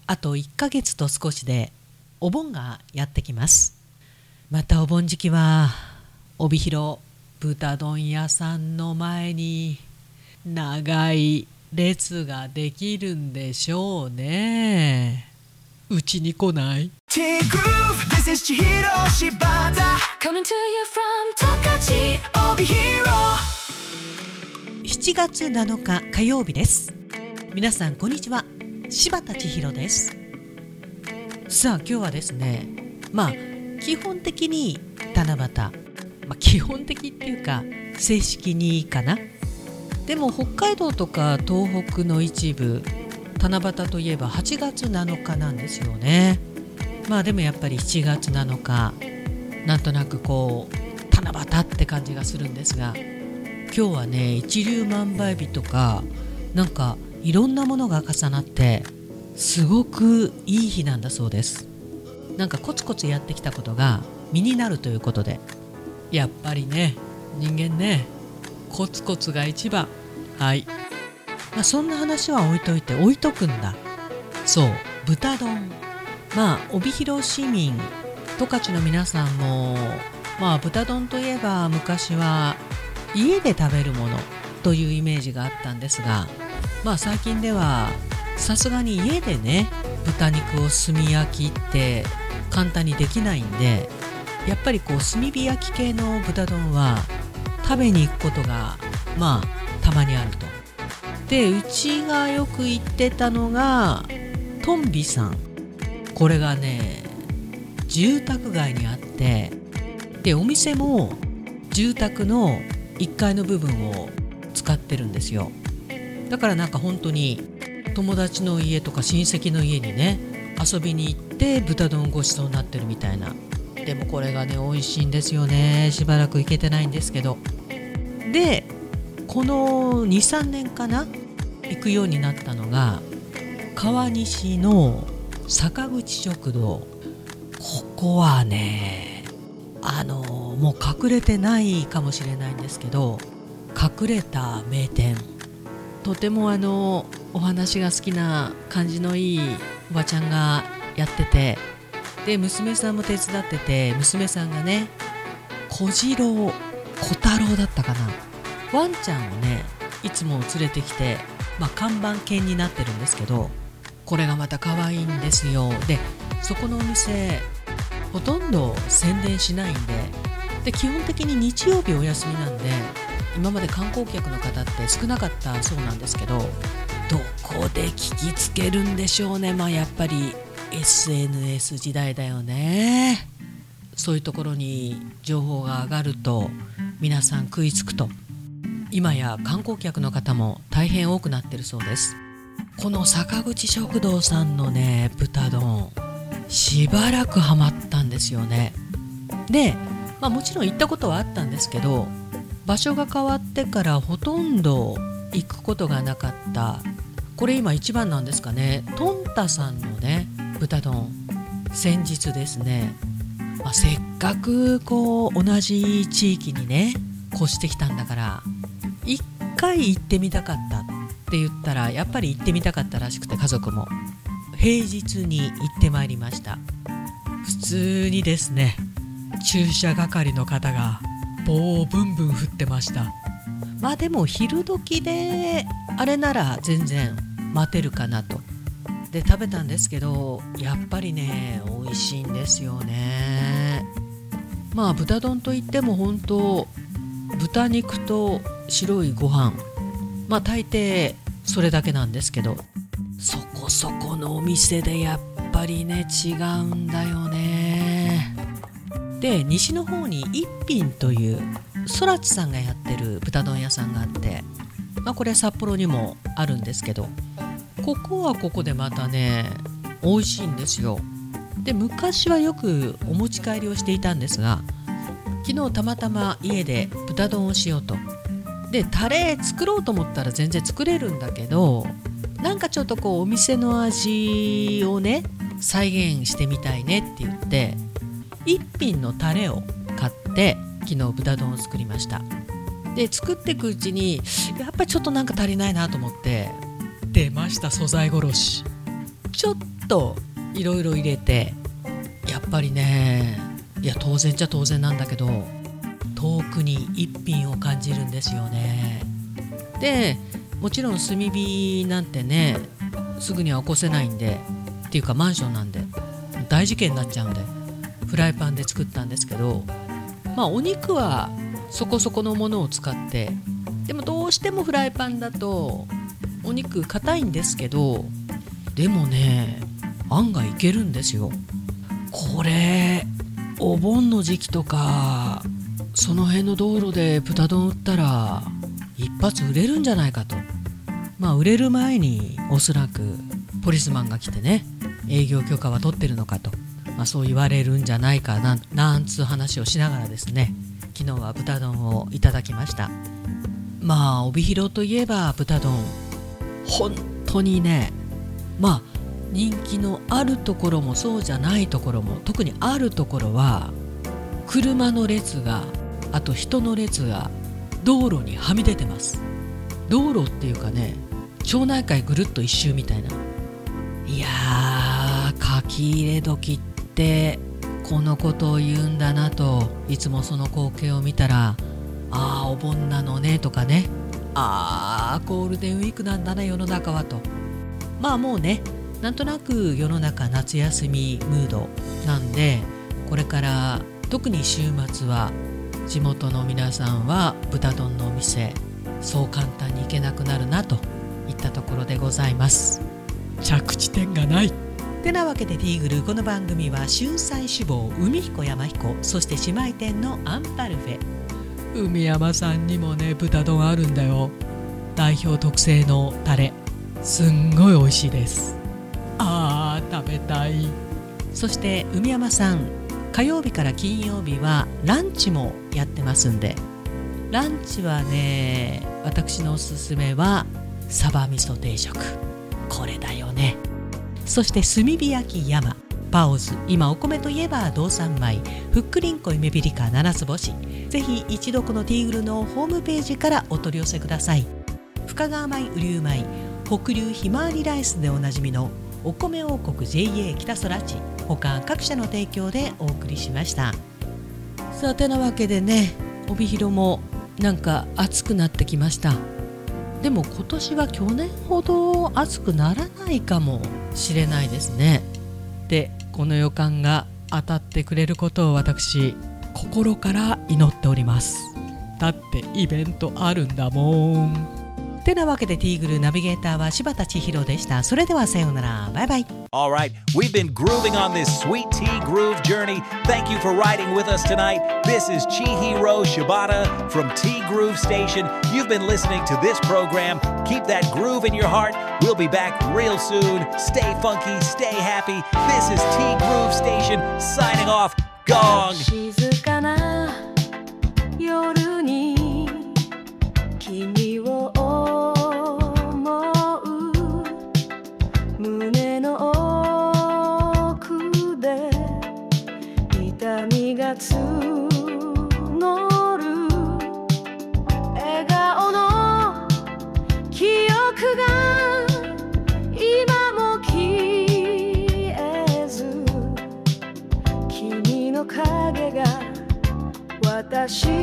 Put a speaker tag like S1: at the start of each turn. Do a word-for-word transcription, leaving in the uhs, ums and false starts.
S1: あといっかげつと少しでお盆がやってきます。またお盆時期は帯広豚丼屋さんの前に長い列ができるんでしょうね。うちに来ない？
S2: This is Chihiro Shibata Coming to you from Tokachi Obihiro
S1: しちがつなのか火曜日です。皆さんこんにちは、柴田千尋です。さあ今日はですね、まあ基本的に七夕、まあ、基本的っていうか正式にかな。でも北海道とか東北の一部、七夕といえばはちがつなのかなんですよね。まあでもやっぱりしちがつなのか、なんとなくこう七夕って感じがするんですが、今日はね一粒万倍日とかなんかいろんなものが重なってすごくいい日なんだそうです。なんかコツコツやってきたことが身になるということで、やっぱりね人間ねコツコツが一番。はい、まあ、そんな話は置いといて置いとくんだ。そう豚丼、まあ帯広市民十勝の皆さんもまあ豚丼といえば昔は家で食べるものというイメージがあったんですが、まあ最近ではさすがに家でね豚肉を炭焼きって簡単にできないんで、やっぱりこう炭火焼き系の豚丼は食べに行くことがまあたまにあると。でうちがよく行ってたのがトンビさん。これがね住宅街にあって、でお店も住宅のいっかいの部分を使ってるんですよ。だからなんか本当に友達の家とか親戚の家にね遊びに行って豚丼ごちそうになってるみたいな。でもこれがね美味しいんですよね。しばらく行けてないんですけど、でこの にさんねんかな行くようになったのが川西の坂口食堂。ここはねあのもう隠れてないかもしれないんですけど、隠れた名店。とてもあのお話が好きな感じのいいおばちゃんがやってて、で娘さんも手伝ってて、娘さんがね小次郎小太郎だったかな、ワンちゃんをねいつも連れてきて、まあ、看板犬になってるんですけど、これがまた可愛いんですよ。でそこのお店ほとんど宣伝しないんで、で基本的に日曜日お休みなんで、今まで観光客の方って少なかったそうなんですけど、どこで聞きつけるんでしょうね。まあやっぱり エスエヌエス 時代だよね。そういうところに情報が上がると皆さん食いつくと、今や観光客の方も大変多くなってるそうです。この坂口食堂さんのね豚丼しばらくハマったんですよね。で、まあ、もちろん行ったことはあったんですけど、場所が変わってからほとんど行くことがなかった。これ今一番なんですかね、トンタさんのね豚丼、先日ですね、まあ、せっかくこう同じ地域にね越してきたんだから一回行ってみたかったって言ったら、やっぱり行ってみたかったらしくて、家族も平日に行ってまいりました。普通にですね駐車係の方が棒をブンブン振ってました。まあでも昼時であれなら全然待てるかなと。で食べたんですけど、やっぱりね美味しいんですよね。まあ豚丼といっても本当豚肉と白いご飯、まあ大抵それだけなんですけど、そこそこのお店でやっぱりね違うんだよね。で西の方に一品という空知さんがやってる豚丼屋さんがあって、まあ、これ札幌にもあるんですけど、ここはここでまたね美味しいんですよ。で昔はよくお持ち帰りをしていたんですが、昨日たまたま家で豚丼をしようと。でタレ作ろうと思ったら全然作れるんだけど、なんかちょっとこうお店の味をね再現してみたいねって言って一品のタレを買って昨日豚丼を作りました。で作っていくうちにやっぱりちょっとなんか足りないなと思って出ました素材殺し。ちょっといろいろ入れて、やっぱりね、いや当然じゃ当然なんだけど、遠くに一品を感じるんですよね。でもちろん炭火なんてねすぐには起こせないんで、っていうかマンションなんで大事件になっちゃうんでフライパンで作ったんですけど、まあお肉はそこそこのものを使って、でもどうしてもフライパンだとお肉硬いんですけど、でもね案外いけるんですよ。これお盆の時期とかその辺の道路で豚丼売ったら一発売れるんじゃないかと。まあ売れる前におそらくポリスマンが来てね、営業許可は取ってるのかと、まあ、そう言われるんじゃないかな、なんつう話をしながらですね、昨日は豚丼をいただきました。まあ帯広といえば豚丼、本当にね、まあ人気のあるところもそうじゃないところも、特にあるところは車の列が、あと人の列が道路にはみ出てます。道路っていうかね、町内会ぐるっと一周みたいな。いやー、書き入れ時ってこのことを言うんだなと、いつもその光景を見たら、あーお盆なのねとかね、あーゴールデンウィークなんだな世の中はと。まあもうね、なんとなく世の中夏休みムードなんで、これから特に週末は地元の皆さんは豚丼のお店そう簡単に行けなくなるなといったところでございます。着地点がないてなわけでティーグル、この番組は春菜志望海彦山彦、そして姉妹店のアンパルフェ。海山さんにもね豚丼あるんだよ。代表特製のタレすんごい美味しいです。あー食べたい。そして海山さん火曜日から金曜日はランチもやってますんで、ランチはね私のおすすめはサバ味噌定食、これだよね。そして炭火焼き山パオズ、今お米といえば道産米ふっくりんこ夢ピリカ七つ星、ぜひ一度このティーグルのホームページからお取り寄せください。深川米雨竜米北流ひまわりライスでおなじみのお米王国 ジェイエー 北空地、他各社の提供でお送りしました。さてなわけでね、帯広もなんか暑くなってきました。でも今年は去年ほど暑くならないかもしれないですね。でこの予感が当たってくれることを私心から祈っております。だってイベントあるんだもん。てなわけでティーグルナビゲーターは柴田千尋でした。それではさようなら、バイバイ。
S2: Alright, we've been grooving on this sweet tea groove journey. Thank you for riding with us tonight. This is Chihiro Shibata from Tea Groove Station. You've been listening to this program. Keep that groove in your heart. We'll be back real soon. Stay funky, stay happy. This is Tea Groove Station signing off. Gong!
S3: 静かな夜に君を胸の奥で痛みが募る笑顔の記憶が今も消えず、君の影が私